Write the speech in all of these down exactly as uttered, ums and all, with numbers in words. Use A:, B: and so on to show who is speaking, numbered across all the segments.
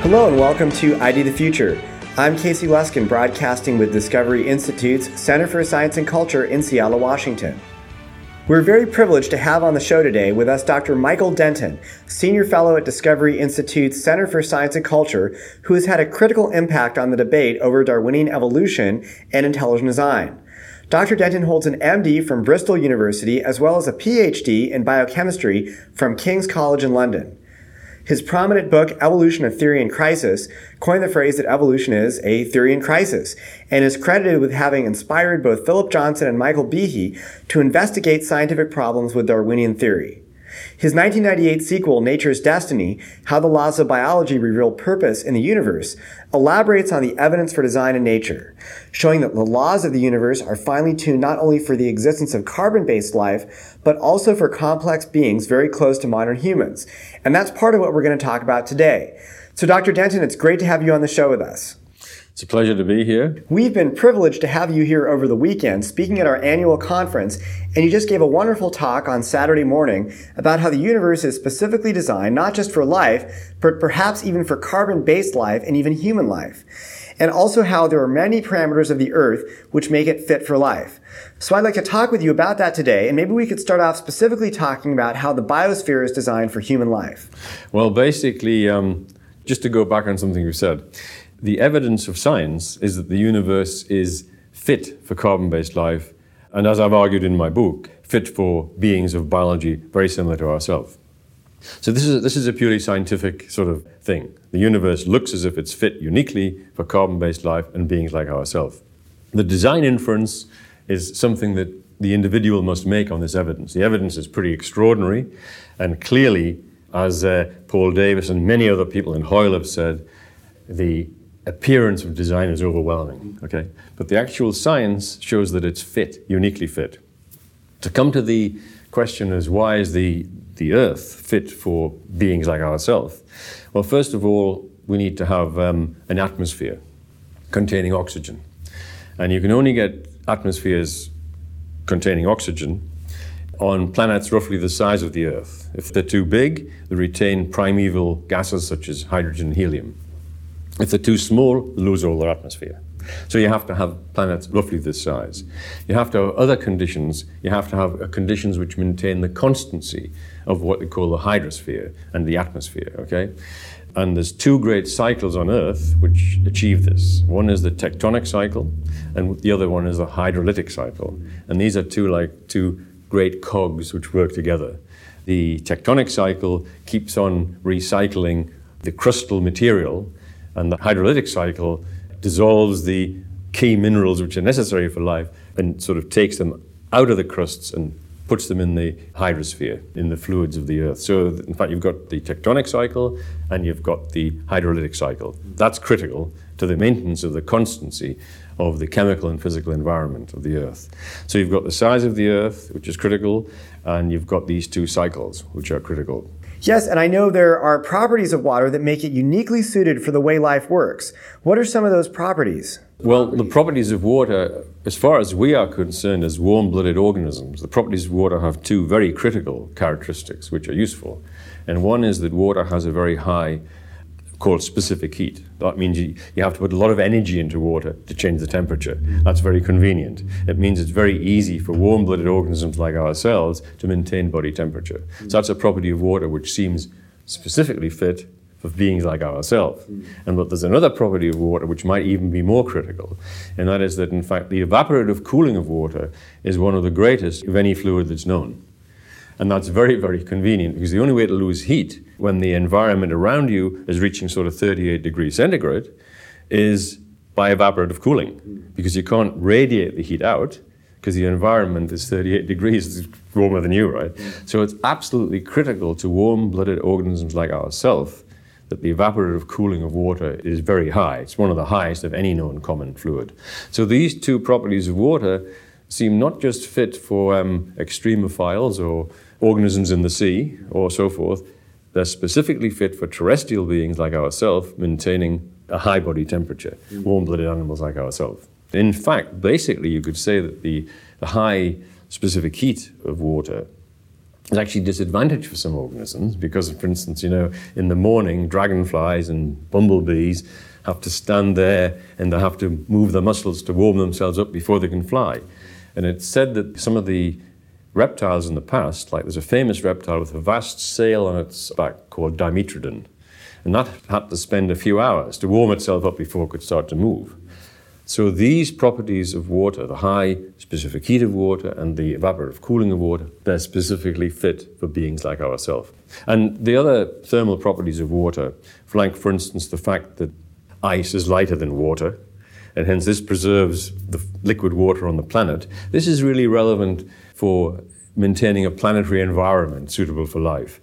A: Hello and welcome to I D the Future. I'm Casey Luskin, broadcasting with Discovery Institute's Center for Science and Culture in Seattle, Washington. We're very privileged to have on the show today with us Doctor Michael Denton, Senior Fellow at Discovery Institute's Center for Science and Culture, who has had a critical impact on the debate over Darwinian evolution and intelligent design. Doctor Denton holds an M D from Bristol University as well as a P H D in biochemistry from King's College in London. His prominent book, Evolution: A Theory in Crisis, coined the phrase that evolution is a theory in crisis, and is credited with having inspired both Philip Johnson and Michael Behe to investigate scientific problems with Darwinian theory. His nineteen ninety-eight sequel, Nature's Destiny: How the Laws of Biology Reveal Purpose in the Universe, elaborates on the evidence for design in nature, showing that the laws of the universe are finely tuned not only for the existence of carbon-based life, but also for complex beings very close to modern humans. And that's part of what we're going to talk about today. So Doctor Denton, it's great to have you on the show with us.
B: It's a pleasure to be here.
A: We've been privileged to have you here over the weekend speaking at our annual conference, and you just gave a wonderful talk on Saturday morning about how the universe is specifically designed not just for life, but perhaps even for carbon-based life and even human life. And also how there are many parameters of the Earth which make it fit for life. So I'd like to talk with you about that today, and maybe we could start off specifically talking about how the biosphere is designed for human life.
B: Well, basically, um, just to go back on something you said, the evidence of science is that the universe is fit for carbon-based life, and as I've argued in my book, fit for beings of biology very similar to ourselves. So this is, a, this is a purely scientific sort of thing. The universe looks as if it's fit uniquely for carbon-based life and beings like ourselves. The design inference is something that the individual must make on this evidence. The evidence is pretty extraordinary, and clearly, as uh, Paul Davies and many other people in Hoyle have said, the appearance of design is overwhelming, okay? But the actual science shows that it's fit, uniquely fit. To come to the question as why is the, the Earth fit for beings like ourselves? Well, first of all, we need to have um, an atmosphere containing oxygen. And you can only get atmospheres containing oxygen on planets roughly the size of the Earth. If they're too big, they retain primeval gases such as hydrogen and helium. If they're too small, they lose all their atmosphere. So you have to have planets roughly this size. You have to have other conditions. You have to have conditions which maintain the constancy of what they call the hydrosphere and the atmosphere, okay? And there's two great cycles on Earth which achieve this. One is the tectonic cycle, and the other one is the hydrolytic cycle. And these are two like two great cogs which work together. The tectonic cycle keeps on recycling the crustal material, and the hydrolytic cycle dissolves the key minerals which are necessary for life and sort of takes them out of the crusts and puts them in the hydrosphere, in the fluids of the Earth. So, in fact, you've got the tectonic cycle and you've got the hydrolytic cycle. That's critical to the maintenance of the constancy of the chemical and physical environment of the Earth. So you've got the size of the Earth, which is critical, and you've got these two cycles, which are critical.
A: Yes, and I know there are properties of water that make it uniquely suited for the way life works. What are some of those properties?
B: Well, the properties of water, as far as we are concerned as warm-blooded organisms, the properties of water have two very critical characteristics which are useful. And one is that water has a very high, called specific heat. That means you, you have to put a lot of energy into water to change the temperature. That's very convenient. It means it's very easy for warm-blooded organisms like ourselves to maintain body temperature. So that's a property of water which seems specifically fit for beings like ourselves. And but there's another property of water which might even be more critical, and that is that, in fact, the evaporative cooling of water is one of the greatest of any fluid that's known. And that's very, very convenient, because the only way to lose heat when the environment around you is reaching sort of thirty-eight degrees centigrade is by evaporative cooling, because you can't radiate the heat out because the environment is thirty-eight degrees, it's warmer than you, right? So it's absolutely critical to warm-blooded organisms like ourselves that the evaporative cooling of water is very high. It's one of the highest of any known common fluid. So these two properties of water seem not just fit for um, extremophiles or organisms in the sea or so forth. They're specifically fit for terrestrial beings like ourselves, maintaining a high body temperature, mm. warm-blooded animals like ourselves. In fact, basically, you could say that the, the high specific heat of water is actually a disadvantage for some organisms because, for instance, you know, in the morning, dragonflies and bumblebees have to stand there and they have to move their muscles to warm themselves up before they can fly. And it's said that some of the reptiles in the past, like there's a famous reptile with a vast sail on its back called Dimetrodon, and that had to spend a few hours to warm itself up before it could start to move. So these properties of water, the high specific heat of water and the evaporative cooling of water, they're specifically fit for beings like ourselves. And the other thermal properties of water, like for instance the fact that ice is lighter than water, and hence this preserves the liquid water on the planet, this is really relevant for maintaining a planetary environment suitable for life.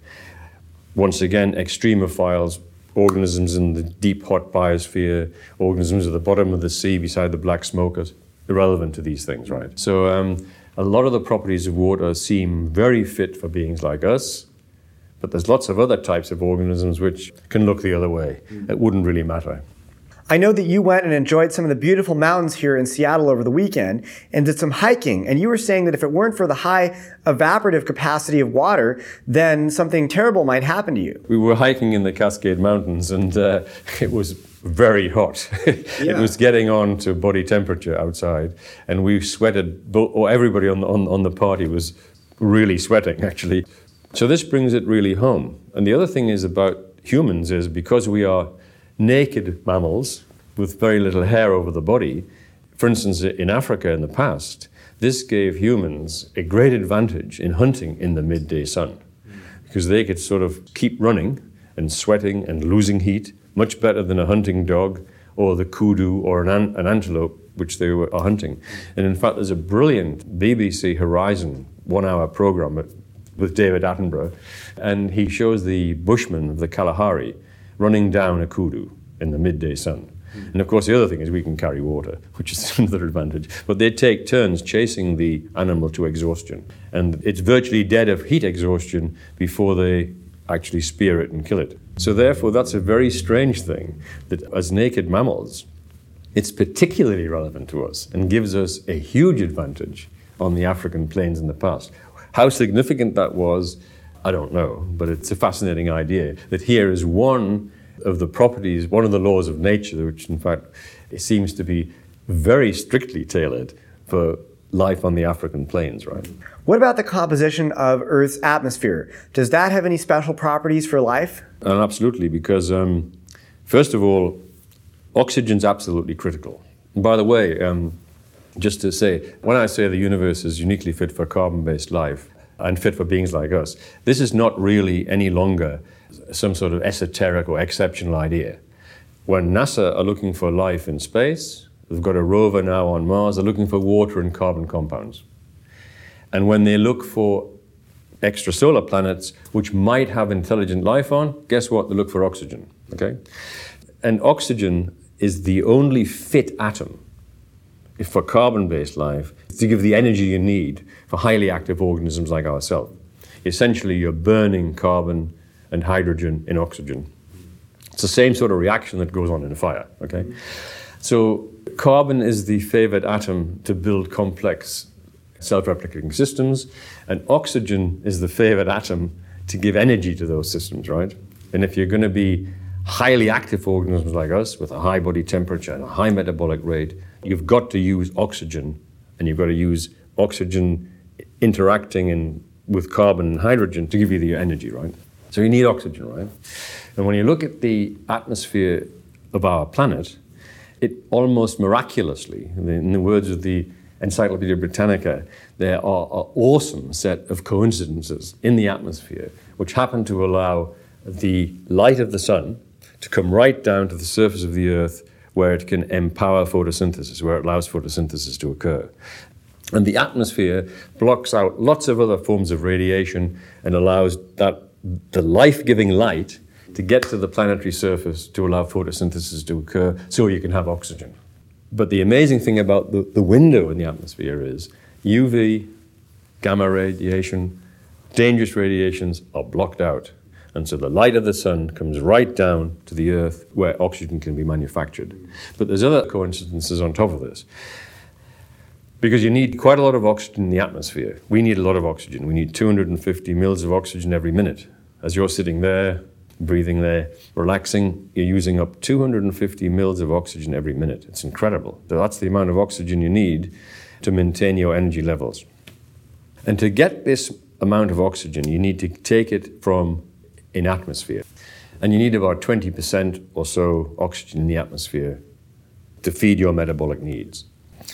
B: Once again, extremophiles, organisms in the deep hot biosphere, organisms at the bottom of the sea beside the black smokers, irrelevant to these things, right? So um, a lot of the properties of water seem very fit for beings like us, but there's lots of other types of organisms which can look the other way. It wouldn't really matter.
A: I know that you went and enjoyed some of the beautiful mountains here in Seattle over the weekend and did some hiking. And you were saying that if it weren't for the high evaporative capacity of water, then something terrible might happen to you.
B: We were hiking in the Cascade Mountains and uh, it was very hot. It
A: Yeah.
B: was getting on to body temperature outside. And we sweated, bo- or everybody on the, on, on the party was really sweating, actually. So this brings it really home. And the other thing is about humans is because we are naked mammals with very little hair over the body. For instance, in Africa in the past, this gave humans a great advantage in hunting in the midday sun because they could sort of keep running and sweating and losing heat much better than a hunting dog or the kudu or an, an, an antelope, which they were hunting. And in fact, there's a brilliant B B C Horizon one-hour program with David Attenborough, and he shows the Bushmen of the Kalahari running down a kudu in the midday sun. Mm. And of course the other thing is we can carry water, which is another advantage. But they take turns chasing the animal to exhaustion. And it's virtually dead of heat exhaustion before they actually spear it and kill it. So therefore that's a very strange thing that as naked mammals, it's particularly relevant to us and gives us a huge advantage on the African plains in the past. How significant that was, I don't know, but it's a fascinating idea that here is one of the properties, one of the laws of nature, which in fact it seems to be very strictly tailored for life on the African plains, right?
A: What about the composition of Earth's atmosphere? Does that have any special properties for life?
B: And absolutely, because um, first of all, oxygen's absolutely critical. And by the way, um, just to say, when I say the universe is uniquely fit for carbon-based life, and fit for beings like us, this is not really any longer some sort of esoteric or exceptional idea. When NASA are looking for life in space, they've got a rover now on Mars, they're looking for water and carbon compounds. And when they look for extrasolar planets which might have intelligent life on, guess what? They look for oxygen, okay? And oxygen is the only fit atom for carbon-based life to give the energy you need for highly active organisms like ourselves. Essentially, you're burning carbon and hydrogen in oxygen. It's the same sort of reaction that goes on in a fire, okay? So carbon is the favored atom to build complex self-replicating systems, and oxygen is the favored atom to give energy to those systems, right? And if you're going to be highly active organisms like us with a high body temperature and a high metabolic rate, you've got to use oxygen, and you've got to use oxygen interacting in, with carbon and hydrogen to give you the energy, right? So you need oxygen, right? And when you look at the atmosphere of our planet, it almost miraculously, in the words of the Encyclopedia Britannica, there are an awesome set of coincidences in the atmosphere which happen to allow the light of the sun to come right down to the surface of the Earth where it can empower photosynthesis, where it allows photosynthesis to occur. And the atmosphere blocks out lots of other forms of radiation and allows that the life-giving light to get to the planetary surface to allow photosynthesis to occur so you can have oxygen. But the amazing thing about the, the window in the atmosphere is U V, gamma radiation, dangerous radiations are blocked out. And so the light of the sun comes right down to the Earth where oxygen can be manufactured. But there's other coincidences on top of this. Because you need quite a lot of oxygen in the atmosphere. We need a lot of oxygen. We need two hundred fifty mils of oxygen every minute. As you're sitting there, breathing there, relaxing, you're using up two hundred fifty mils of oxygen every minute. It's incredible. That's the amount of oxygen you need to maintain your energy levels. And to get this amount of oxygen, you need to take it from an atmosphere. And you need about twenty percent or so oxygen in the atmosphere to feed your metabolic needs.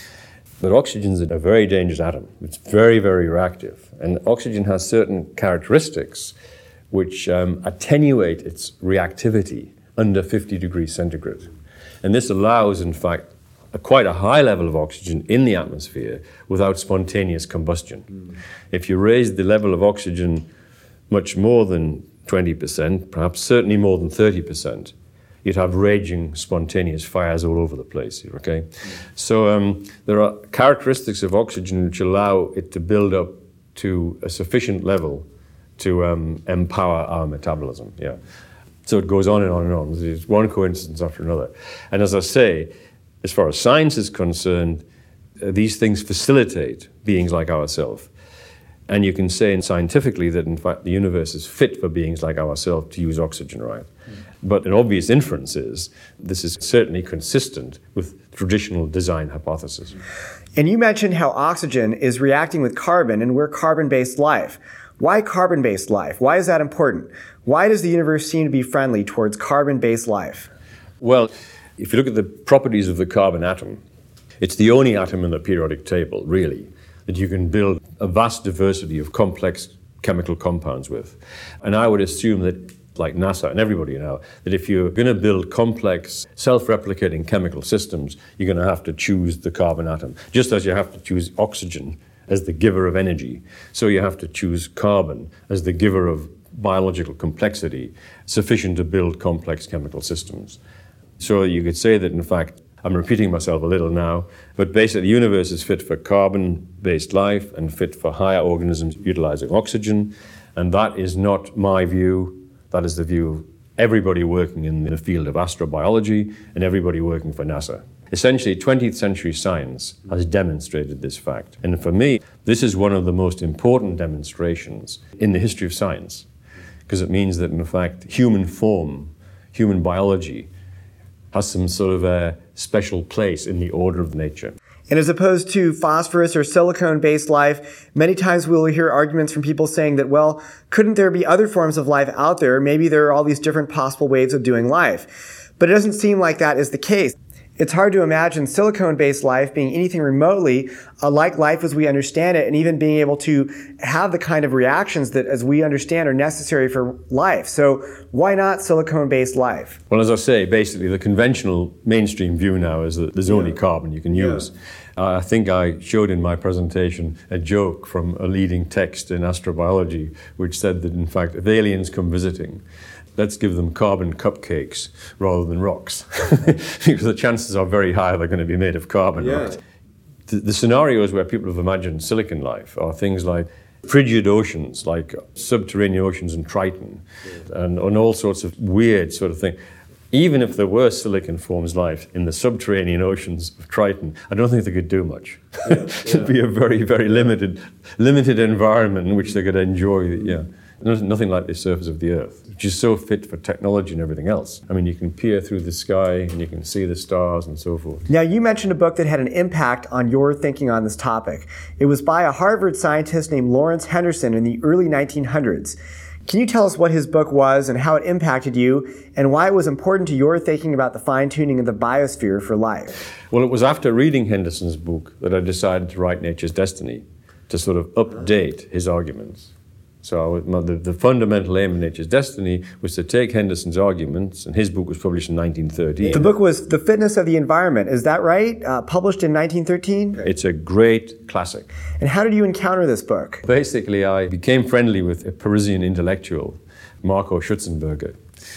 B: But oxygen is a very dangerous atom. It's very, very reactive. And oxygen has certain characteristics which um, attenuate its reactivity under fifty degrees centigrade. And this allows, in fact, a quite a high level of oxygen in the atmosphere without spontaneous combustion. Mm. If you raise the level of oxygen much more than twenty percent, perhaps certainly more than thirty percent, you'd have raging spontaneous fires all over the place, okay? Mm. So um, there are characteristics of oxygen which allow it to build up to a sufficient level to um, empower our metabolism, yeah. So it goes on and on and on. There's one coincidence after another. And as I say, as far as science is concerned, uh, these things facilitate beings like ourselves. And you can say scientifically that, in fact, the universe is fit for beings like ourselves to use oxygen, right? Mm. But an obvious inference is this is certainly consistent with traditional design hypothesis.
A: And you mentioned how oxygen is reacting with carbon, and we're carbon-based life. Why carbon-based life? Why is that important? Why does the universe seem to be friendly towards carbon-based life?
B: Well, if you look at the properties of the carbon atom, it's the only atom in the periodic table, really, that you can build a vast diversity of complex chemical compounds with. And I would assume that, like NASA and everybody now, that if you're going to build complex, self-replicating chemical systems, you're going to have to choose the carbon atom, just as you have to choose oxygen as the giver of energy. So you have to choose carbon as the giver of biological complexity, sufficient to build complex chemical systems. So you could say that, in fact, I'm repeating myself a little now, but basically the universe is fit for carbon-based life and fit for higher organisms utilizing oxygen. And that is not my view. That is the view of everybody working in the field of astrobiology and everybody working for NASA. Essentially, twentieth century science has demonstrated this fact. And for me, this is one of the most important demonstrations in the history of science, because it means that, in fact, human form, human biology, has some sort of a special place in the order of nature.
A: And as opposed to phosphorus or silicone-based life, many times we'll hear arguments from people saying that, well, couldn't there be other forms of life out there? Maybe there are all these different possible ways of doing life. But it doesn't seem like that is the case. It's hard to imagine silicone-based life being anything remotely uh, like life as we understand it, and even being able to have the kind of reactions that, as we understand, are necessary for life. So why not silicone-based life?
B: Well, as I say, basically the conventional mainstream view now is that there's only yeah. carbon you can use. Yeah. Uh, I think I showed in my presentation a joke from a leading text in astrobiology which said that, in fact, if aliens come visiting, let's give them carbon cupcakes rather than rocks, because the chances are very high they're going to be made of carbon. Yeah. Right? The, the scenarios where people have imagined silicon life are things like frigid oceans, like subterranean oceans in Triton, yeah. and, and all sorts of weird sort of thing. Even if there were silicon forms life in the subterranean oceans of Triton, I don't think they could do much. Yeah. Yeah. It'd be a very, very limited, limited environment in which they could enjoy. Yeah. Nothing like the surface of the Earth, which is so fit for technology and everything else. I mean, you can peer through the sky and you can see the stars and so forth.
A: Now, you mentioned a book that had an impact on your thinking on this topic. It was by a Harvard scientist named Lawrence Henderson in the early nineteen hundreds. Can you tell us what his book was and how it impacted you, and why it was important to your thinking about the fine-tuning of the biosphere for life?
B: Well, it was after reading Henderson's book that I decided to write Nature's Destiny, to sort of update his arguments. So the, the fundamental aim of Nature's Destiny was to take Henderson's arguments, and his book was published in nineteen thirteen.
A: The book was The Fitness of the Environment, is that right? Uh, published in nineteen thirteen?
B: It's a great classic.
A: And how did you encounter this book?
B: Basically, I became friendly with a Parisian intellectual, Marco Schutzenberger.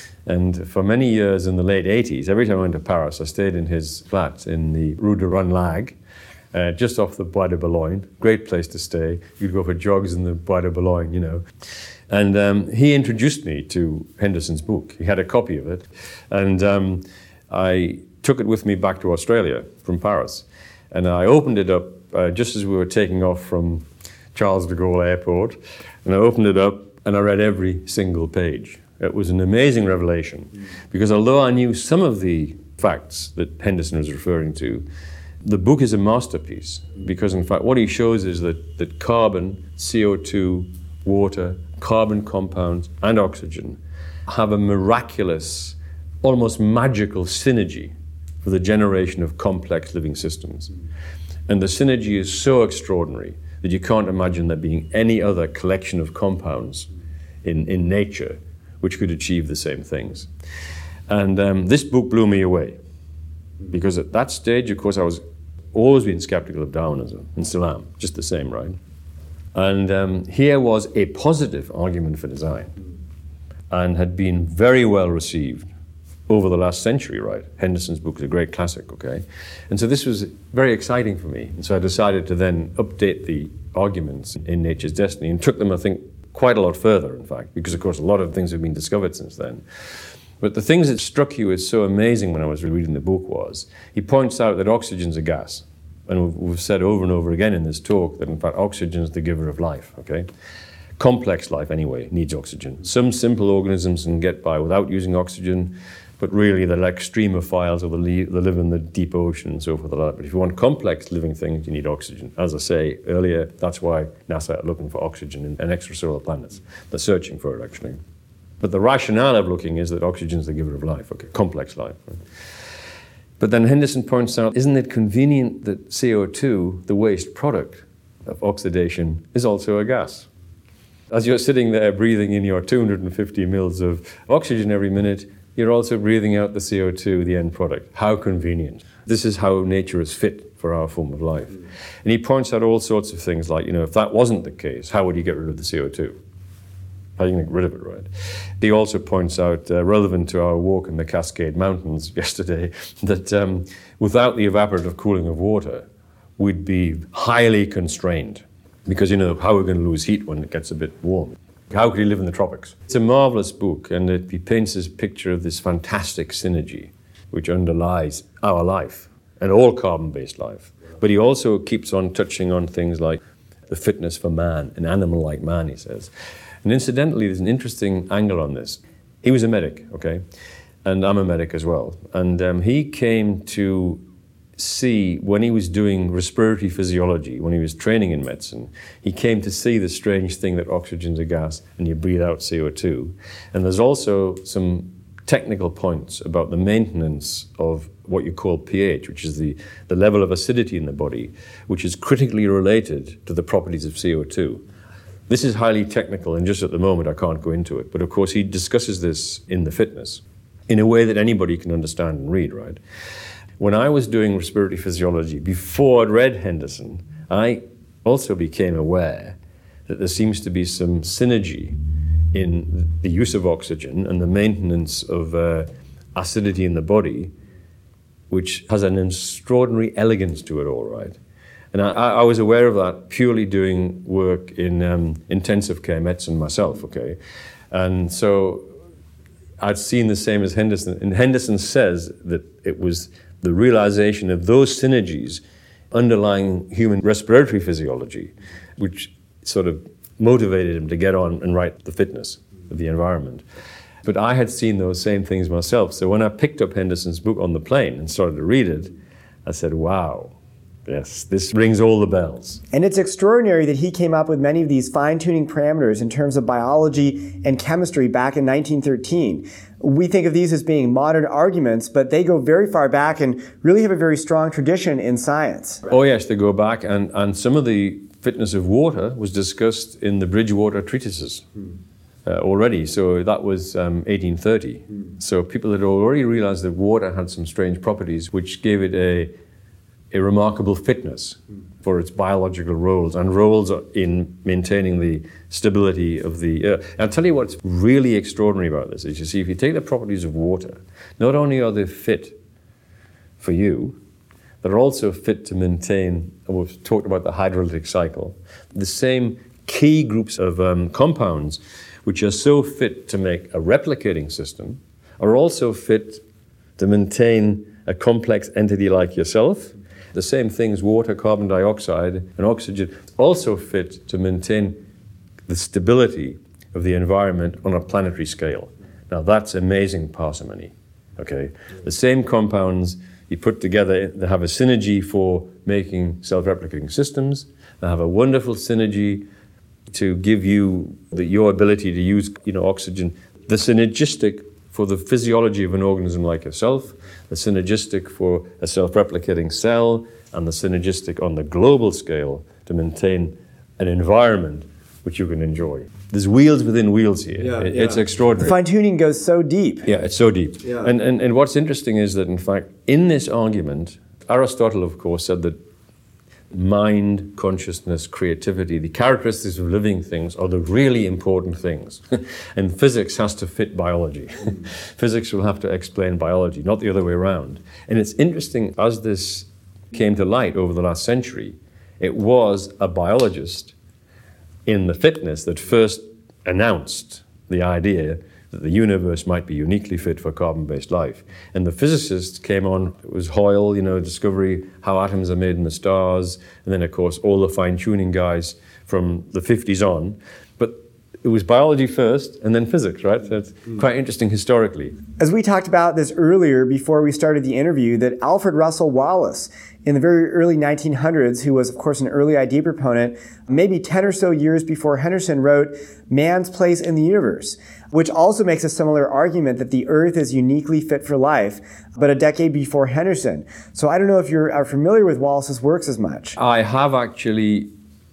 B: And for many years in the late eighties, every time I went to Paris, I stayed in his flat in the Rue de Ranelagh, Uh, just off the Bois de Boulogne. Great place to stay. You'd go for jogs in the Bois de Boulogne, you know. And um, he introduced me to Henderson's book. He had a copy of it. And um, I took it with me back to Australia from Paris. And I opened it up uh, just as we were taking off from Charles de Gaulle Airport, and I opened it up and I read every single page. It was an amazing revelation, mm. because although I knew some of the facts that Henderson was referring to, the book is a masterpiece, because in fact what he shows is that, that carbon, C O two, water, carbon compounds and oxygen have a miraculous, almost magical synergy for the generation of complex living systems. And the synergy is so extraordinary that you can't imagine there being any other collection of compounds in, in nature which could achieve the same things. And um, this book blew me away, because at that stage, of course, I was always been skeptical of Darwinism, and still am, just the same, right? And um, here was a positive argument for design, and had been very well received over the last century, right? Henderson's book is a great classic, okay? And so this was very exciting for me. And so I decided to then update the arguments in Nature's Destiny, and took them, I think, quite a lot further, in fact, because, of course, a lot of things have been discovered since then. But the things that struck you as so amazing when I was reading the book was, he points out that oxygen's a gas. And we've said over and over again in this talk that, in fact, oxygen is the giver of life, okay? Complex life, anyway, needs oxygen. Some simple organisms can get by without using oxygen, but really they're like extremophiles, or they live, they live in the deep ocean and so forth like that. But if you want complex living things, you need oxygen. As I say earlier, that's why NASA are looking for oxygen in, in extrasolar planets. They're searching for it, actually. But the rationale of looking is that oxygen is the giver of life, okay, complex life. Right? But then Henderson points out, isn't it convenient that C O two, the waste product of oxidation, is also a gas? As you're sitting there breathing in your two hundred fifty mils of oxygen every minute, you're also breathing out the C O two, the end product. How convenient. This is how nature is fit for our form of life. Mm. And he points out all sorts of things like, you know, if that wasn't the case, how would you get rid of the C O two? How are you going to get rid of it, right? He also points out, uh, relevant to our walk in the Cascade Mountains yesterday, that um, without the evaporative cooling of water, we'd be highly constrained. Because, you know, how are we going to lose heat when it gets a bit warm? How could he live in the tropics? It's a marvelous book, and it, he paints this picture of this fantastic synergy which underlies our life and all carbon-based life. But he also keeps on touching on things like the fitness for man, an animal like man, he says. And incidentally, there's an interesting angle on this. He was a medic, okay? And I'm a medic as well. And um, he came to see, when he was doing respiratory physiology, when he was training in medicine, he came to see the strange thing that oxygen's a gas and you breathe out C O two. And there's also some technical points about the maintenance of what you call pH, which is the, the level of acidity in the body, which is critically related to the properties of C O two. This is highly technical, and just at the moment I can't go into it. But of course he discusses this in The Fitness in a way that anybody can understand and read, right? When I was doing respiratory physiology, before I'd read Henderson, I also became aware that there seems to be some synergy in the use of oxygen and the maintenance of uh, acidity in the body, which has an extraordinary elegance to it all, right? And I, I was aware of that purely doing work in um, intensive care medicine myself, okay? And so I'd seen the same as Henderson. And Henderson says that it was the realization of those synergies underlying human respiratory physiology, which sort of motivated him to get on and write The Fitness of the Environment. But I had seen those same things myself. So when I picked up Henderson's book on the plane and started to read it, I said, wow. Yes, this rings all the bells.
A: And it's extraordinary that he came up with many of these fine-tuning parameters in terms of biology and chemistry back in nineteen thirteen. We think of these as being modern arguments, but they go very far back and really have a very strong tradition in science.
B: Oh yes, they go back, and, and some of the fitness of water was discussed in the Bridgewater treatises uh, already. So that was um, eighteen thirty. So people had already realized that water had some strange properties which gave it a a remarkable fitness for its biological roles and roles in maintaining the stability of the earth. And I'll tell you what's really extraordinary about this is, you see, if you take the properties of water, not only are they fit for you, they're also fit to maintain, and we've talked about the hydrolytic cycle, the same key groups of um, compounds which are so fit to make a replicating system are also fit to maintain a complex entity like yourself, The same things, water, carbon dioxide, and oxygen, also fit to maintain the stability of the environment on a planetary scale. Now that's amazing parsimony, okay? The same compounds you put together, they have a synergy for making self-replicating systems. They have a wonderful synergy to give you the, your ability to use, you know, oxygen. The synergistic for the physiology of an organism like yourself, the synergistic for a self-replicating cell, and the synergistic on the global scale to maintain an environment which you can enjoy. There's wheels within wheels here.
A: Yeah,
B: it,
A: yeah.
B: It's extraordinary.
A: The fine-tuning goes so deep.
B: Yeah, it's so deep.
A: Yeah.
B: And, and, and what's interesting is that, in fact, in this argument, Aristotle, of course, said that mind, consciousness, creativity, the characteristics of living things are the really important things. And physics has to fit biology. Physics will have to explain biology, not the other way around. And it's interesting, as this came to light over the last century, it was a biologist in the fitness that first announced the idea that the universe might be uniquely fit for carbon-based life. And the physicists came on, it was Hoyle, you know, discovery, how atoms are made in the stars, and then, of course, all the fine-tuning guys from the fifties on. But it was biology first, and then physics, right? So it's mm. quite interesting historically.
A: As we talked about this earlier, before we started the interview, that Alfred Russel Wallace, in the very early nineteen hundreds, who was, of course, an early idea proponent, maybe ten or so years before Henderson wrote Man's Place in the Universe, which also makes a similar argument that the Earth is uniquely fit for life, but a decade before Henderson. So I don't know if you're are familiar with Wallace's works as much.
B: I have actually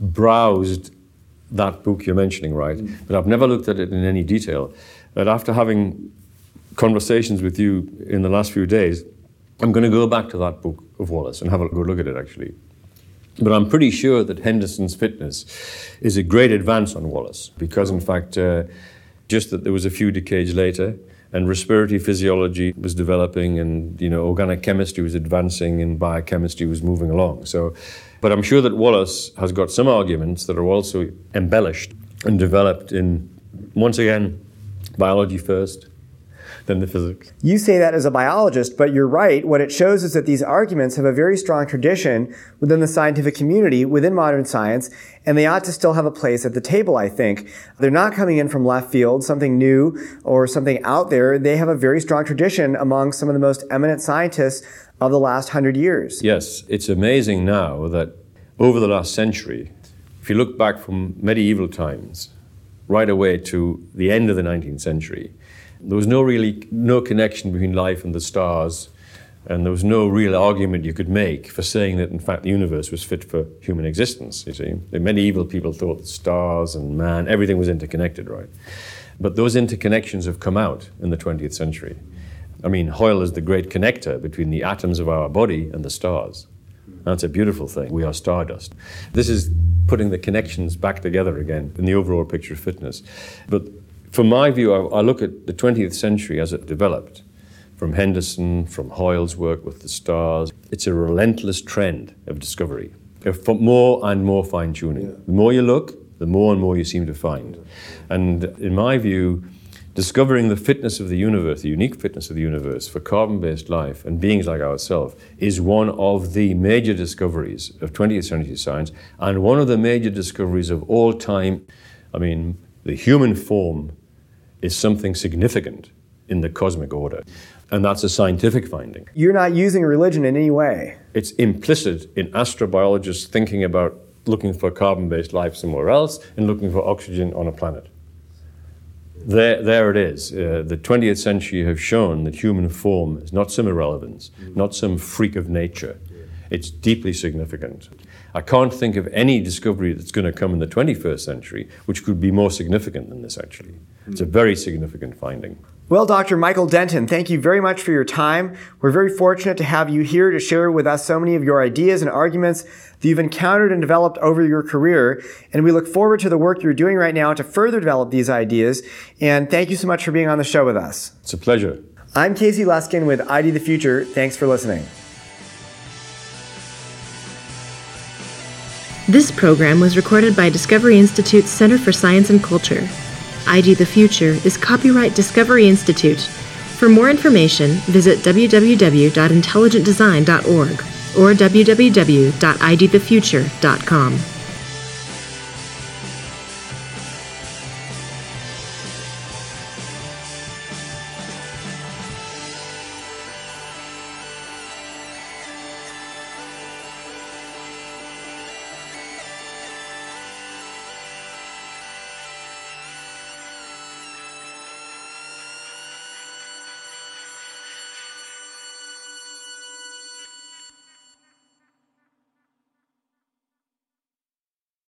B: browsed that book you're mentioning, right? Mm. But I've never looked at it in any detail. But after having conversations with you in the last few days, I'm going to go back to that book of Wallace and have a good look at it, actually. But I'm pretty sure that Henderson's fitness is a great advance on Wallace, because, in fact, uh, just that there was a few decades later, and respiratory physiology was developing, and, you know, organic chemistry was advancing, and biochemistry was moving along. So, but I'm sure that Wallace has got some arguments that are also embellished and developed in, once again, biology first, than the physics.
A: You say that as a biologist, but you're right. What it shows is that these arguments have a very strong tradition within the scientific community, within modern science, and they ought to still have a place at the table, I think. They're not coming in from left field, something new or something out there. They have a very strong tradition among some of the most eminent scientists of the last hundred years.
B: Yes, it's amazing now that over the last century, if you look back from medieval times right away to the end of the nineteenth century, there was no really no connection between life and the stars, and there was no real argument you could make for saying that, in fact, the universe was fit for human existence, you see. The medieval people thought that stars and man, everything was interconnected, right? But those interconnections have come out in the twentieth century. I mean, Hoyle is the great connector between the atoms of our body and the stars. That's a beautiful thing. We are stardust. This is putting the connections back together again in the overall picture of fitness. But from my view, I, I look at the twentieth century as it developed, from Henderson, from Hoyle's work with the stars. It's a relentless trend of discovery, of more and more fine-tuning. Yeah. The more you look, the more and more you seem to find. And in my view, discovering the fitness of the universe, the unique fitness of the universe for carbon-based life and beings like ourselves is one of the major discoveries of twentieth century science, and one of the major discoveries of all time. I mean, the human form is something significant in the cosmic order. And that's a scientific finding.
A: You're not using religion in any way.
B: It's implicit in astrobiologists thinking about looking for carbon-based life somewhere else and looking for oxygen on a planet. There, there it is. Uh, the twentieth century have shown that human form is not some irrelevance, not some freak of nature. It's deeply significant. I can't think of any discovery that's going to come in the twenty-first century which could be more significant than this, actually. It's a very significant finding.
A: Well, Doctor Michael Denton, thank you very much for your time. We're very fortunate to have you here to share with us so many of your ideas and arguments that you've encountered and developed over your career. And we look forward to the work you're doing right now to further develop these ideas. And thank you so much for being on the show with us.
B: It's a pleasure.
A: I'm Casey Luskin with I D the Future. Thanks for listening.
C: This program was recorded by Discovery Institute's Center for Science and Culture. I D the Future is copyright Discovery Institute. For more information, visit w w w dot intelligent design dot org. or w w w dot i d the future dot com.